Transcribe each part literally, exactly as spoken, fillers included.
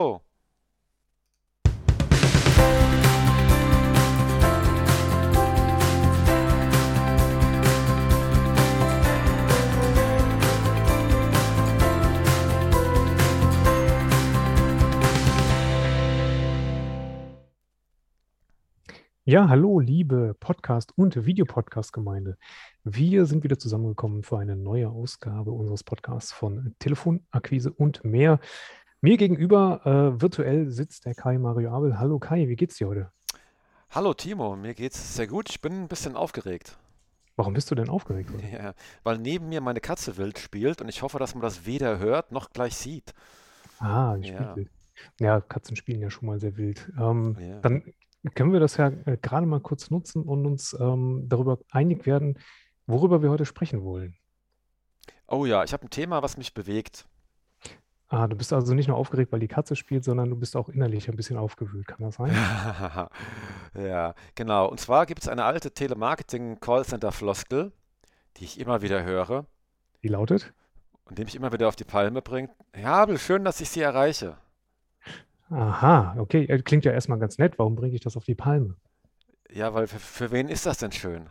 Oh, Ja, hallo, liebe Podcast- und Videopodcast-Gemeinde. Wir sind wieder zusammengekommen für eine neue Ausgabe unseres Podcasts von Telefonakquise und mehr. Mir gegenüber äh, virtuell sitzt der Kai Mario Abel. Hallo Kai, wie geht's dir heute? hallo Timo, mir geht's sehr gut. Ich bin ein bisschen aufgeregt. Warum bist du denn aufgeregt heute? Ja, weil neben mir meine Katze wild spielt und ich hoffe, dass man das weder hört noch gleich sieht. Ah, die spielt Ja, wild. Ja, Katzen spielen ja schon mal sehr wild. Ähm, ja. dann können wir das ja äh, gerade mal kurz nutzen und uns ähm, darüber einig werden, worüber wir heute sprechen wollen. Oh ja, ich habe ein Thema, was mich bewegt. Ah, du bist also nicht nur aufgeregt, weil die Katze spielt, sondern du bist auch innerlich ein bisschen aufgewühlt. Kann das sein? Ja, genau. Und zwar gibt es eine alte Telemarketing-Callcenter-Floskel, die ich immer wieder höre Die lautet? und die mich immer wieder auf die Palme bringt. Herr Habel, schön, dass ich Sie erreiche. Aha, okay. äh, Klingt ja erstmal ganz nett. Warum bringe ich das auf die Palme? Ja, weil für, für wen ist das denn schön?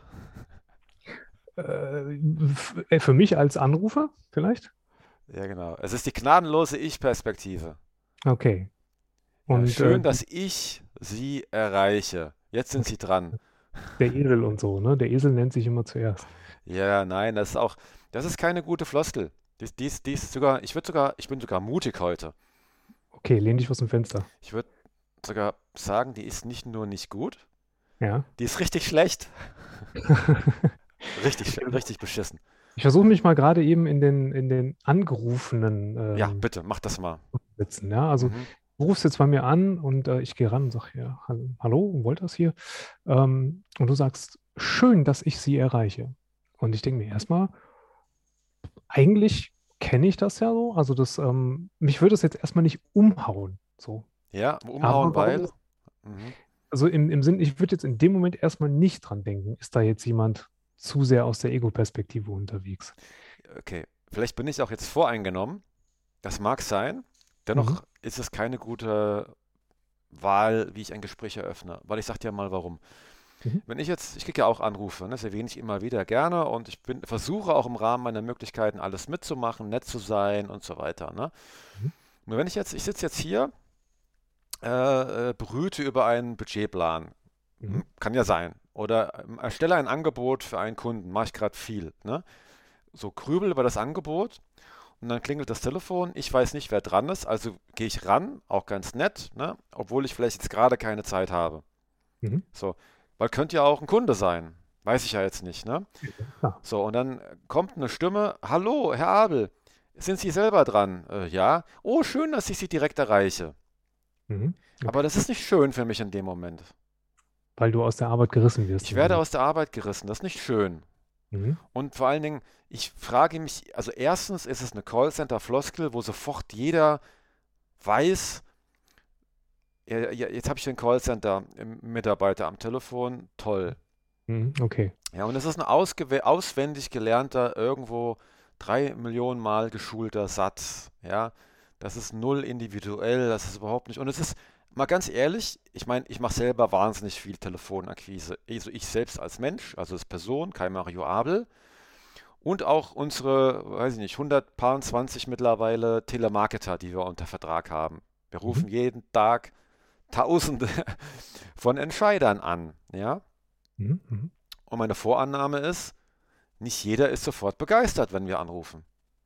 Äh, f- äh, für mich als Anrufer vielleicht? Ja, genau. Es ist die gnadenlose Ich-Perspektive. Okay. Ja, Und äh, schön, dass ich Sie erreiche. Jetzt sind okay. Sie dran. Der Esel und so, ne? Der Esel nennt sich immer zuerst. Ja, nein, das ist auch, das ist keine gute Floskel. Dies, dies, dies sogar, ich würde sogar, ich bin sogar mutig heute. Okay, lehn dich aus dem Fenster. Ich würde sogar sagen, die ist nicht nur nicht gut, Ja. die ist richtig schlecht. Richtig, sch- Okay. richtig beschissen. Ich versuche mich mal gerade eben in den, in den angerufenen Ja, ähm, bitte, mach das mal. sitzen. Ja, also Mhm. du rufst jetzt bei mir an und äh, ich gehe ran und sage, ja, hallo, hallo, Wolters hier. Ähm, und du sagst, schön, dass ich Sie erreiche. Und ich denke mir erstmal, eigentlich kenne ich das ja so. Also das, ähm, mich würde es jetzt erstmal nicht umhauen. So. Ja, Aber umhauen, warum weil. das? Mhm. Also im, im Sinn, ich würde jetzt in dem Moment erstmal nicht dran denken, ist da jetzt jemand zu sehr aus der Ego-Perspektive unterwegs. Okay, vielleicht bin ich auch jetzt voreingenommen. Das mag sein. Mhm. Dennoch ist es keine gute Wahl, wie ich ein Gespräch eröffne. Weil ich sag dir mal warum. Mhm. Wenn ich jetzt, ich kriege ja auch Anrufe, ne, das erwähne ich immer wieder gerne und ich bin, versuche auch im Rahmen meiner Möglichkeiten alles mitzumachen, nett zu sein und so weiter. Ne? Mhm. Und wenn ich jetzt, ich sitze jetzt hier, äh, äh, brüte über einen Budgetplan, Mhm. M- kann ja sein, oder ähm, erstelle ein Angebot für einen Kunden, mache ich gerade viel. Ne? So grübel über das Angebot und dann klingelt das Telefon, ich weiß nicht, wer dran ist, also gehe ich ran, auch ganz nett, ne? Obwohl ich vielleicht jetzt gerade keine Zeit habe. Mhm. So, weil könnte ja auch ein Kunde sein. Weiß ich ja jetzt nicht, ne? Ja, klar. So, und dann kommt eine Stimme: Hallo, Herr Abel, sind Sie selber dran? Äh, ja. Oh, schön, dass ich Sie direkt erreiche. Mhm. Aber Okay. das ist nicht schön für mich in dem Moment. Weil du aus der Arbeit gerissen wirst Ich in dem werde Moment. aus der Arbeit gerissen, das ist nicht schön. Mhm. Und vor allen Dingen, ich frage mich, also erstens ist es eine Callcenter-Floskel, wo sofort jeder weiß, ja, ja, jetzt habe ich den Callcenter-Mitarbeiter am Telefon, toll. Mhm. Okay. Ja, und es ist ein ausgewe- auswendig gelernter, irgendwo drei Millionen Mal geschulter Satz. Ja, das ist null individuell, das ist überhaupt nicht. Und es ist, mal ganz ehrlich, ich meine, ich mache selber wahnsinnig viel Telefonakquise. Also ich selbst als Mensch, also als Person, Kai Mario Abel. Und auch unsere, weiß ich nicht, hundertzwanzig mittlerweile Telemarketer, die wir unter Vertrag haben. Wir Mhm. rufen jeden Tag Tausende von Entscheidern an. Ja, Mhm. Mhm. und meine Vorannahme ist, nicht jeder ist sofort begeistert, wenn wir anrufen.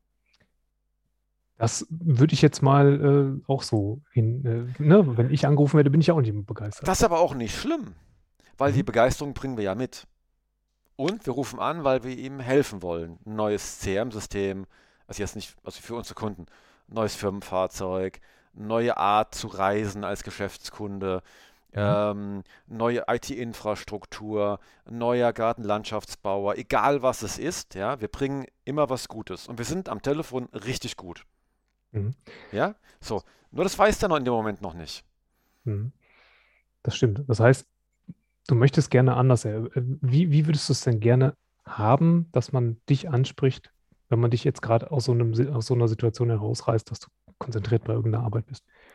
Das würde ich jetzt mal äh, auch so hin. Äh, ne? Wenn ich angerufen werde, bin ich auch nicht begeistert. Das ist aber auch nicht schlimm, weil die Mhm. Begeisterung bringen wir ja mit. Und wir rufen an, weil wir ihm helfen wollen. Ein neues C R M-System, also jetzt nicht, also für unsere Kunden, neues Firmenfahrzeug, neue Art zu reisen als Geschäftskunde, Mhm. ähm, neue I T-Infrastruktur, neuer Gartenlandschaftsbauer, egal was es ist, ja, wir bringen immer was Gutes. Und wir sind am Telefon richtig gut. Mhm. Ja, so. Nur das weiß der noch in dem Moment noch nicht. Mhm. Das stimmt. Das heißt, du möchtest gerne anders. Äh, wie, wie würdest du es denn gerne haben, dass man dich anspricht, wenn man dich jetzt gerade aus so einem, Si- aus so einer Situation herausreißt, dass du konzentriert bei irgendeiner Arbeit bist?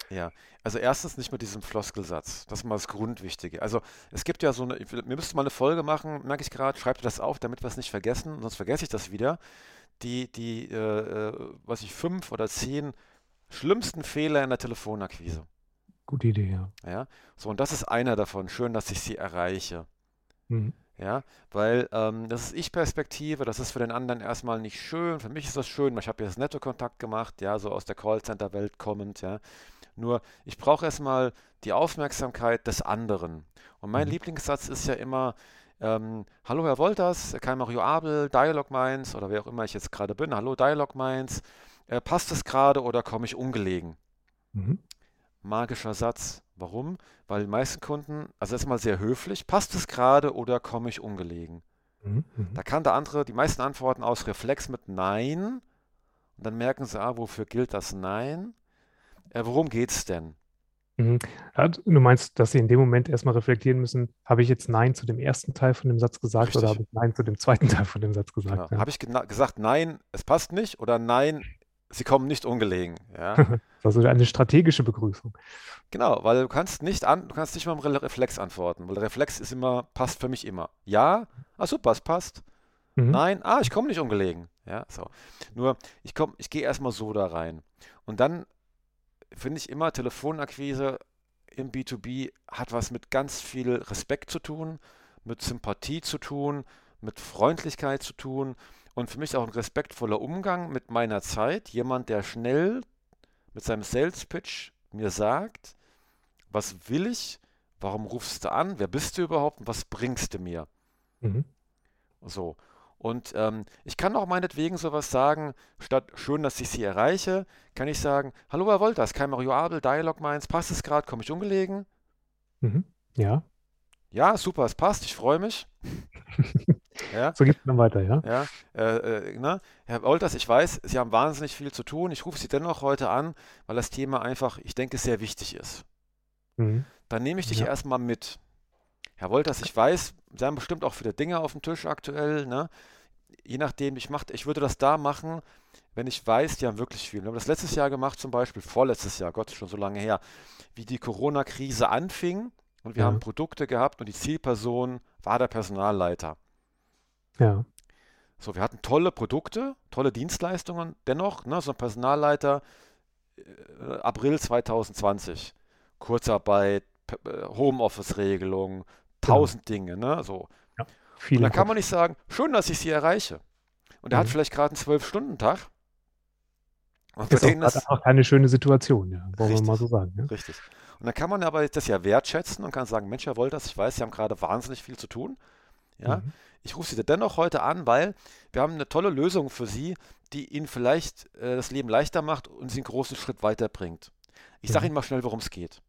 Ja, also erstens nicht mit diesem Floskelsatz. Das ist mal das Grundwichtige. Also es gibt ja so eine, ich will- wir müssten mal eine Folge machen, merke ich gerade, schreibt das auf, damit wir es nicht vergessen, sonst vergesse ich das wieder. Die, die, äh, äh, was ich, fünf oder zehn schlimmsten Fehler in der Telefonakquise. Gute Idee, ja. Ja, so und das ist einer davon. Schön, dass ich sie erreiche. Mhm. Ja, weil ähm, das ist Ich-Perspektive, das ist für den anderen erstmal nicht schön. Für mich ist das schön, weil ich habe jetzt Netto-Kontakt gemacht, ja, so aus der Callcenter-Welt kommend, ja. Nur, ich brauche erstmal die Aufmerksamkeit des anderen. Und mein Mhm. Lieblingssatz ist ja immer, ähm, hallo Herr Wolters, Kai Mario Abel, Dialog Minds oder wer auch immer ich jetzt gerade bin, hallo Dialog Minds, äh, passt es gerade oder komme ich ungelegen? Mhm. Magischer Satz. Warum? Weil die meisten Kunden, also erstmal sehr höflich, passt es gerade oder komme ich ungelegen? Mhm. Mhm. Da kann der andere die meisten antworten aus Reflex mit Nein und dann merken sie, ah, wofür gilt das Nein? Äh, worum geht's denn? Mhm. Ja, du meinst, dass Sie in dem Moment erstmal reflektieren müssen, habe ich jetzt Nein zu dem ersten Teil von dem Satz gesagt oder Richtig, habe ich Nein zu dem zweiten Teil von dem Satz genau. gesagt? Ja. Habe ich gena- gesagt Nein, es passt nicht oder Nein, sie kommen nicht ungelegen, ja? Das ist also eine strategische Begrüßung. Genau, weil du kannst nicht an, du kannst nicht mal im Re- Reflex antworten, weil der Reflex ist immer, passt für mich immer. Ja, ah super, es passt. Mhm. Nein, ah, ich komme nicht ungelegen. Ja, so. Nur, ich komme, ich gehe erstmal so da rein. Und dann finde ich immer, Telefonakquise im B zwei B hat was mit ganz viel Respekt zu tun, mit Sympathie zu tun, mit Freundlichkeit zu tun und für mich auch ein respektvoller Umgang mit meiner Zeit. Jemand, der schnell mit seinem Sales Pitch mir sagt, was will ich, warum rufst du an, wer bist du überhaupt und was bringst du mir? Mhm. So. Und ähm, ich kann auch meinetwegen sowas sagen, statt schön, dass ich Sie erreiche, kann ich sagen, hallo Herr Wolters, Kai Mario Abel, Dialog Minds, passt es gerade, komme ich ungelegen? Mhm. Ja. Ja, super, es passt, ich freue mich. Ja, So geht es dann weiter, ja. ja, äh, äh, ne? Herr Wolters, ich weiß, Sie haben wahnsinnig viel zu tun. Ich rufe Sie dennoch heute an, weil das Thema einfach, ich denke, sehr wichtig ist. Mhm. Dann nehme ich dich Ja. erstmal mit. Herr Wolters, ich weiß, Sie haben bestimmt auch viele Dinge auf dem Tisch aktuell, ne? Je nachdem, ich mach, ich würde das da machen, wenn ich weiß, die haben wirklich viel. Wir haben das letztes Jahr gemacht, zum Beispiel, vorletztes Jahr, Gott, schon so lange her, wie die Corona-Krise anfing und wir haben Ja. Produkte gehabt und die Zielperson war der Personalleiter. Ja. So, wir hatten tolle Produkte, tolle Dienstleistungen, dennoch, ne, so ein Personalleiter, äh, April zwanzig zwanzig, Kurzarbeit, P- äh, Homeoffice-Regelung, Genau. tausend Dinge, ne, so. Ja. Und Viel dann im kann man Kopf. nicht sagen, schön, dass ich Sie erreiche. Und er hat Mhm. vielleicht gerade einen zwölf-Stunden-Tag. Und für Ist auch den gerade ist einfach keine schöne Situation, ja. Wollen wir mal so richtig, sagen, ja. richtig. Und dann kann man aber das ja wertschätzen und kann sagen, Mensch, Herr Wolters, ich weiß, Sie haben gerade wahnsinnig viel zu tun. Ja, Mhm. ich rufe Sie dennoch heute an, weil wir haben eine tolle Lösung für Sie, die Ihnen vielleicht äh, das Leben leichter macht und Sie einen großen Schritt weiterbringt. Ich sage Mhm. Ihnen mal schnell, worum es geht.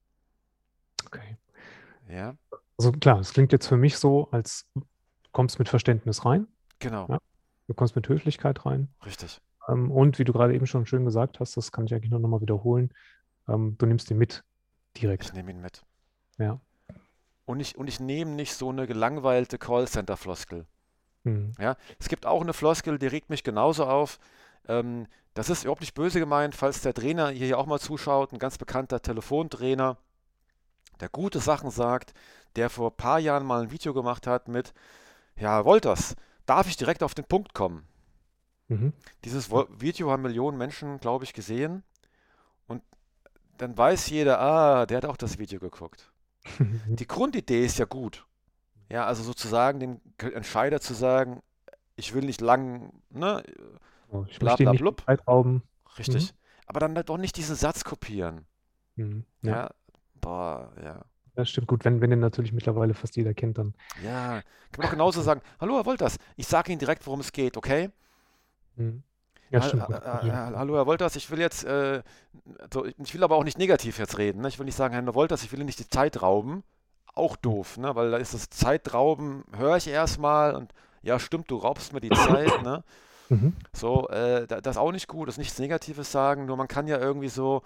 Okay. Ja, Also klar, es klingt jetzt für mich so, als du kommst mit Verständnis rein, genau, ja. Du kommst mit Höflichkeit rein. richtig. Ähm, und wie du gerade eben schon schön gesagt hast, das kann ich eigentlich nur nochmal wiederholen, ähm, du nimmst ihn mit Ich direkt. nehme ihn mit. Ja. Und ich, und ich nehme nicht so eine gelangweilte Callcenter-Floskel. Mhm. Ja, es gibt auch eine Floskel, die regt mich genauso auf. Ähm, das ist überhaupt nicht böse gemeint, falls der Trainer hier auch mal zuschaut, ein ganz bekannter Telefontrainer, der gute Sachen sagt, der vor ein paar Jahren mal ein Video gemacht hat mit, ja, Wolters, darf ich direkt auf den Punkt kommen? Mhm. Dieses Wo- Video haben Millionen Menschen, glaube ich, gesehen und dann weiß jeder, ah, der hat auch das Video geguckt. Die Grundidee ist ja gut. Ja, also sozusagen dem Entscheider zu sagen, ich will nicht lang, ne, Oh, ich bla möchte ihn bla nicht blub. Zeit rauben. Mhm. Richtig. Aber dann doch nicht diesen Satz kopieren. Mhm. Ja, Ja, boah, ja. das stimmt gut. Wenn, wenn den natürlich mittlerweile fast jeder kennt, dann. Ja, kann man doch genauso sagen. Hallo, Herr Wolters, ich sage Ihnen direkt, worum es geht, okay? Mhm. Ja, Ha- stimmt gut. ha- ha- Hallo, Herr Wolters, ich will jetzt, äh, so, ich will aber auch nicht negativ jetzt reden. Ne? Ich will nicht sagen, Herr Wolters, ich will Ihnen nicht die Zeit rauben. Auch Mhm. doof, ne? Weil da ist das Zeitrauben, höre ich erstmal und ja, stimmt, du raubst mir die Zeit, ne? Mhm. So, äh, da- das ist auch nicht gut, das ist nichts Negatives sagen, nur man kann ja irgendwie so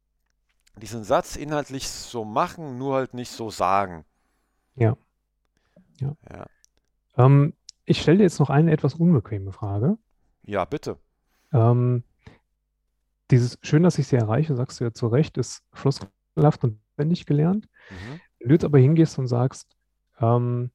diesen Satz inhaltlich so machen, nur halt nicht so sagen. Ja, ja. Ja, Ähm, ich stelle dir jetzt noch eine etwas unbequeme Frage. ja bitte. Ähm, dieses schön, dass ich sie erreiche, sagst du ja zu Recht, ist floskelhaft und wendig gelernt. Mhm. Wenn du jetzt aber hingehst und sagst, ähm,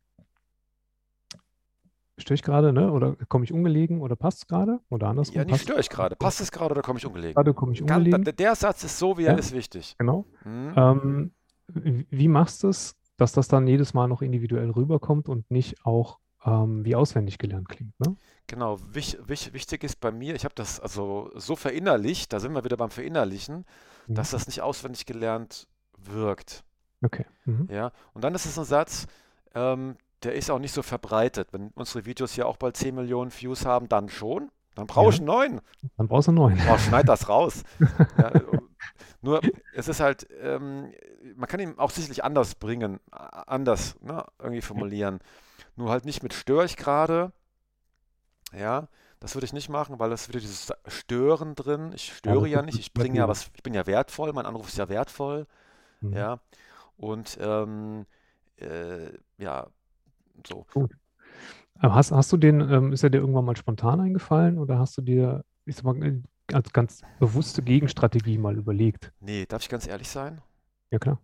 störe ich gerade, ne? Oder komme ich ungelegen oder passt es gerade? Oder Ja, andersrum, nicht passt es störe ich gerade? gerade. Passt es gerade oder komme ich ungelegen? Gerade komme ich Ganz, ungelegen. der, der Satz ist so, wie er Ja, ist, wichtig. genau. Mhm. Ähm, wie wie machst du es, dass das dann jedes Mal noch individuell rüberkommt und nicht auch ähm, wie auswendig gelernt klingt, ne? Genau, wich, wich, wichtig ist bei mir, ich habe das also so verinnerlicht, da sind wir wieder beim Verinnerlichen, Mhm. dass das nicht auswendig gelernt wirkt. Okay. Mhm. Ja, und dann ist es ein Satz, ähm, der ist auch nicht so verbreitet. Wenn unsere Videos hier auch bald zehn Millionen Views haben, dann schon. Dann brauche ich Ja, einen neuen. dann brauchst du einen neuen. Oh, schneid das raus. Ja, äh, nur, es ist halt, ähm, man kann ihn auch sicherlich anders bringen, a- anders, ne, irgendwie Ja, formulieren. Nur halt nicht mit störe ich gerade. Ja, das würde ich nicht machen, weil das wieder dieses Stören drin. Ich ja, störe das ja wird nicht, zu ich bringe ja natürlich. was, ich bin ja wertvoll, mein Anruf ist ja wertvoll. Mhm. Ja, und ähm, äh, ja, so. Gut. Aber hast, hast du den, ähm, ist er dir irgendwann mal spontan eingefallen oder hast du dir, ich sag mal, äh, als ganz bewusste Gegenstrategie mal überlegt? Nee, darf ich ganz ehrlich sein? Ja, klar.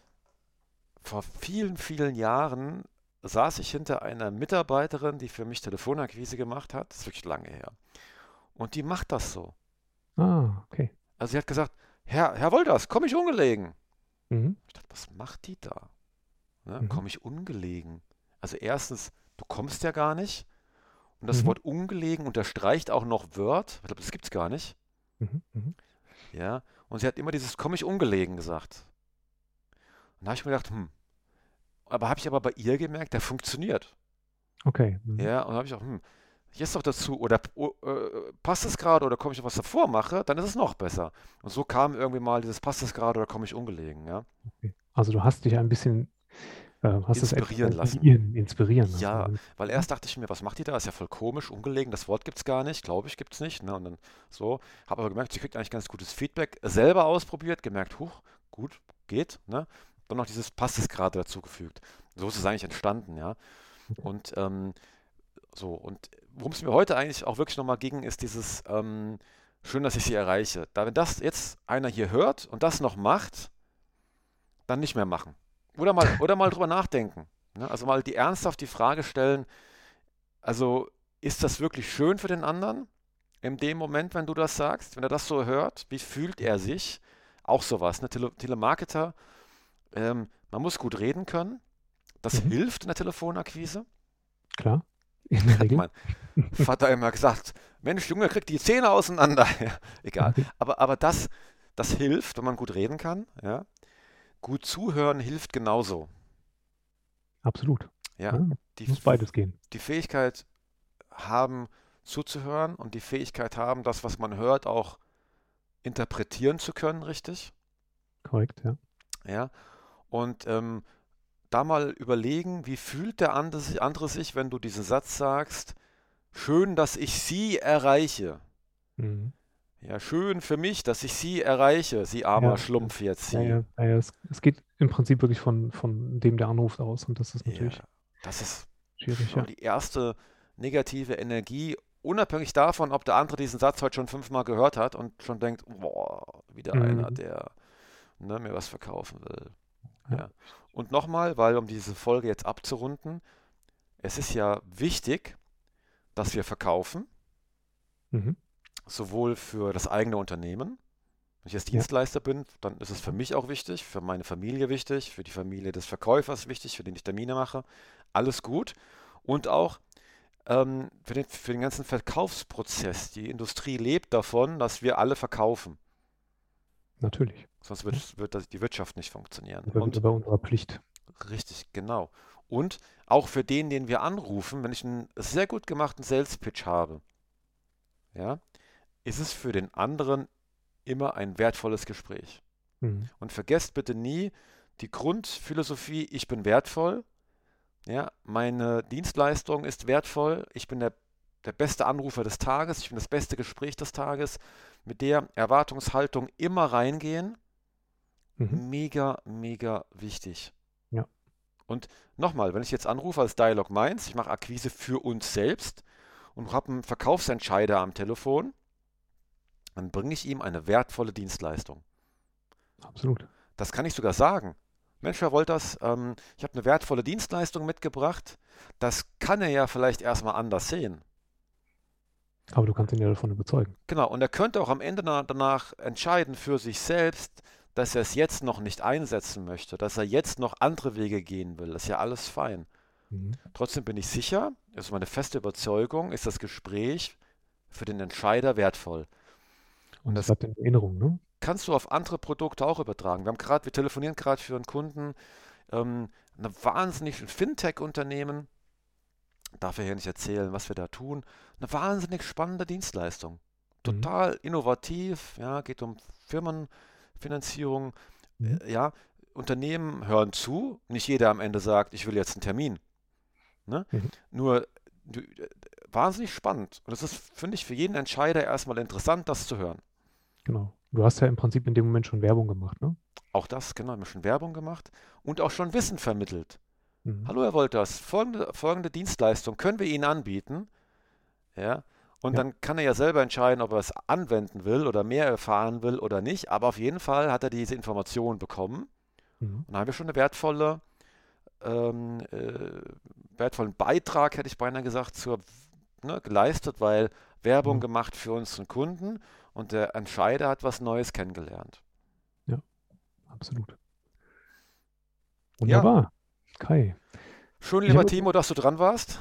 Vor vielen, vielen Jahren saß ich hinter einer Mitarbeiterin, die für mich Telefonakquise gemacht hat. Das ist wirklich lange her. Und die macht das so. Ah, okay. Also sie hat gesagt, Herr, Herr Wolters, komme ich ungelegen? Mhm. Ich dachte, was macht die da? Ne, Mhm. komme ich ungelegen? Also erstens, du kommst ja gar nicht. Und das Mhm. Wort ungelegen unterstreicht auch noch Word. Ich glaube, das gibt es gar nicht. Mhm. Mhm. Ja. Und sie hat immer dieses komme ich ungelegen gesagt. Und da habe ich mir gedacht, hm, aber habe ich aber bei ihr gemerkt, der funktioniert. Okay. Mhm. Ja, und dann habe ich auch, hm, jetzt noch dazu, oder oh, äh, passt es gerade oder komme ich noch was davor mache, dann ist es noch besser. Und so kam irgendwie mal dieses passt es gerade oder komme ich ungelegen, ja. Okay. Also du hast dich ein bisschen, äh, hast es etwas Inspirieren lassen. inspirieren, inspirieren lassen. Ja, Also, weil mhm. erst dachte ich mir, was macht die da? Ist ja voll komisch, ungelegen, das Wort gibt's gar nicht, glaube ich, gibt's nicht, ne? Und dann so, habe aber gemerkt, sie kriegt eigentlich ganz gutes Feedback, selber ausprobiert, gemerkt, huch, gut, geht, ne? Dann noch dieses passt es gerade dazugefügt. So ist es eigentlich entstanden, ja. Okay. Und ähm, so, und worum es mir heute eigentlich auch wirklich nochmal ging, ist dieses, ähm, schön, dass ich sie erreiche. Da, wenn das jetzt einer hier hört und das noch macht, dann nicht mehr machen. Oder mal, oder mal drüber nachdenken. Ne? Also mal die ernsthaft die Frage stellen, also ist das wirklich schön für den anderen in dem Moment, wenn du das sagst, wenn er das so hört, wie fühlt er sich? Auch sowas, ne? Tele Telemarketer, ähm, man muss gut reden können, das Mhm. hilft in der Telefonakquise. Klar, in der Hat Regel. mein Vater immer gesagt, Mensch, Junge, krieg die Zähne auseinander. Ja, egal. Aber, aber das, das hilft, wenn man gut reden kann. Ja. Gut zuhören hilft genauso. Absolut. Ja. Ja, Die, muss beides gehen. die Fähigkeit haben, zuzuhören und die Fähigkeit haben, das, was man hört, auch interpretieren zu können, richtig. Korrekt, ja. Ja. Und ähm, da mal überlegen, wie fühlt der andere, sich- andere sich, wenn du diesen Satz sagst, schön, dass ich Sie erreiche. Mhm. Ja, schön für mich, dass ich Sie erreiche, Sie armer Ja, ja, Schlumpf jetzt ja, Sie. ja, ja, ja. Es, es geht im Prinzip wirklich von, von dem, der anruft, aus und das ist Ja, natürlich das ist schwierig, schon ja. die erste negative Energie, unabhängig davon, ob der andere diesen Satz heute schon fünfmal gehört hat und schon denkt, boah, wieder einer, Mhm. der ne, mir was verkaufen will. Ja. Ja. Und nochmal, weil um diese Folge jetzt abzurunden, es ist ja wichtig, dass wir verkaufen, Mhm. sowohl für das eigene Unternehmen. Wenn ich jetzt Ja. Dienstleister bin, dann ist es für mich auch wichtig, für meine Familie wichtig, für die Familie des Verkäufers wichtig, für den ich Termine mache. Alles gut. Und auch ähm, für den, für den ganzen Verkaufsprozess. Die Industrie lebt davon, dass wir alle verkaufen. Natürlich. Sonst Ja. wird, wird das, die Wirtschaft nicht funktionieren. Aber wieder Und bei unserer Pflicht. richtig, genau. Und auch für den, den wir anrufen, wenn ich einen sehr gut gemachten Sales Pitch habe, ja, ist es für den anderen immer ein wertvolles Gespräch. Mhm. Und vergesst bitte nie die Grundphilosophie, ich bin wertvoll, ja, meine Dienstleistung ist wertvoll, ich bin der, der beste Anrufer des Tages, ich bin das beste Gespräch des Tages, mit der Erwartungshaltung immer reingehen, Mhm. mega, mega wichtig. Ja. Und nochmal, wenn ich jetzt anrufe als Dialog Minds, ich mache Akquise für uns selbst und habe einen Verkaufsentscheider am Telefon, dann bringe ich ihm eine wertvolle Dienstleistung. Absolut. Das kann ich sogar sagen. Mensch, Herr Wolters, ähm, ich habe eine wertvolle Dienstleistung mitgebracht. Das kann er ja vielleicht erstmal anders sehen. Aber du kannst ihn ja davon überzeugen. Genau, und er könnte auch am Ende na- danach entscheiden für sich selbst, dass er es jetzt noch nicht einsetzen möchte, dass er jetzt noch andere Wege gehen will. Das ist ja alles fein. Mhm. Trotzdem bin ich sicher, das ist meine feste Überzeugung, ist das Gespräch für den Entscheider wertvoll. Und Und es das bleibt in Erinnerung, ne? kannst du auf andere Produkte auch übertragen. Wir haben gerade, wir telefonieren gerade für einen Kunden, ähm, eine wahnsinnig ein Fintech-Unternehmen, darf er hier nicht erzählen, was wir da tun. Eine wahnsinnig spannende Dienstleistung. Mhm. Total innovativ, ja, geht um Firmenfinanzierung. Mhm. Äh, ja, Unternehmen hören zu. Nicht jeder am Ende sagt, ich will jetzt einen Termin. Ne? Mhm. Nur du, äh, wahnsinnig spannend. Und das ist, finde ich, für jeden Entscheider erstmal interessant, das zu hören. Genau. Du hast ja im Prinzip in dem Moment schon Werbung gemacht, ne? Auch das, genau, haben wir schon Werbung gemacht und auch schon Wissen vermittelt. Mhm. Hallo Herr Wolters, folgende, folgende Dienstleistung können wir Ihnen anbieten. Ja, und Ja. dann kann er ja selber entscheiden, ob er es anwenden will oder mehr erfahren will oder nicht. Aber auf jeden Fall hat er diese Information bekommen. Mhm. Und dann haben wir schon eine wertvolle, ähm, äh, wertvollen Beitrag, hätte ich beinahe gesagt, zur, ne, geleistet, weil Werbung Ja. gemacht für unseren Kunden und der Entscheider hat was Neues kennengelernt. Ja, absolut. Ja, Wunderbar. Kai. schön, Ich lieber habe Timo, dass du dran warst.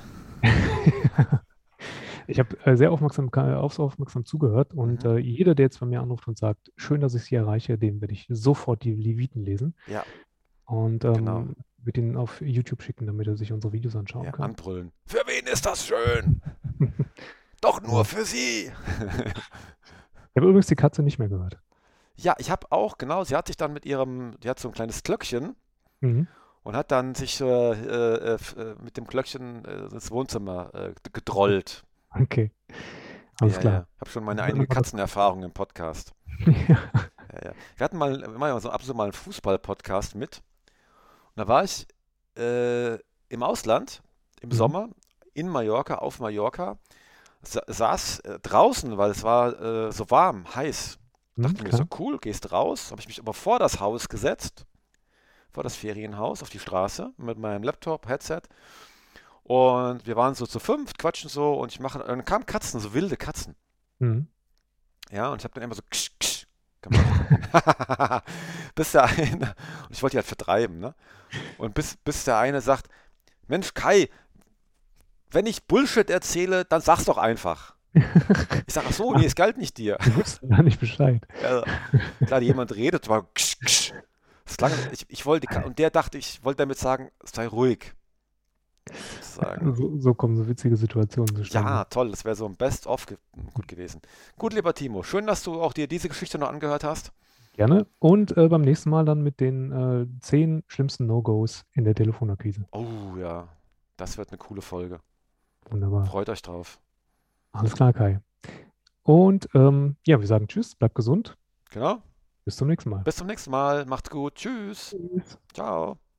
ich habe äh, sehr aufmerksam, äh, aufs- aufmerksam zugehört und Mhm. äh, jeder, der jetzt bei mir anruft und sagt, schön, dass ich Sie erreiche, dem werde ich sofort die Leviten lesen Ja, und genau. ähm, wird ihn auf YouTube schicken, damit er sich unsere Videos anschauen Ja, kann. anbrüllen. Für wen ist das schön? Doch nur Genau. für Sie. Ich habe übrigens die Katze nicht mehr gehört. Ja, ich habe auch, genau, sie hat sich dann mit ihrem, die hat so ein kleines Glöckchen Mhm. und hat dann sich äh, äh, f- äh, mit dem Glöckchen äh, ins Wohnzimmer äh, gedrollt. Okay, alles Ja, klar. ja. Ich habe schon meine Dann eigene haben wir das- Katzenerfahrung im Podcast. Ja. Ja, ja. Wir hatten mal, wir machen ja so ab und zu mal einen Fußball-Podcast mit. Und da war ich äh, im Ausland im Mhm. Sommer in Mallorca, auf Mallorca, sa saß äh, draußen, weil es war äh, so warm, heiß. Mhm, Dachte mir so, klar. cool, gehst raus. Habe ich mich aber vor das Haus gesetzt, vor das Ferienhaus, auf die Straße mit meinem Laptop, Headset. Und wir waren so zu fünft, quatschen so und ich mache, und dann kamen Katzen, so wilde Katzen. Mhm. Ja, und ich habe dann immer so ksch, ksch gemacht. Bis der eine, und ich wollte die halt vertreiben, ne? Und bis, bis der eine sagt, Mensch, Kai, wenn ich Bullshit erzähle, dann sag's doch einfach. Ich sage, ach so, nee, es galt nicht dir. Wir wussten gar nicht Bescheid. Ja, klar, jemand redet, war ksch, ksch. Es klang, ich, ich wollte, die Ka- und der dachte, ich wollte damit sagen, sei ruhig. Sozusagen. So, so kommen so witzige Situationen zustande. Ja, toll, das wäre so ein Best-of ge gut gewesen. Gut, lieber Timo, schön, dass du auch dir diese Geschichte noch angehört hast. Gerne. Und äh, beim nächsten Mal dann mit den äh, zehn schlimmsten No-Gos in der Telefonakquise. Oh ja, das wird eine coole Folge. Wunderbar. Freut euch drauf. Alles klar, Kai. Und ähm, ja, wir sagen Tschüss, bleibt gesund. Genau. Bis zum nächsten Mal. Bis zum nächsten Mal. Macht's gut. Tschüss. Tschüss. Ciao.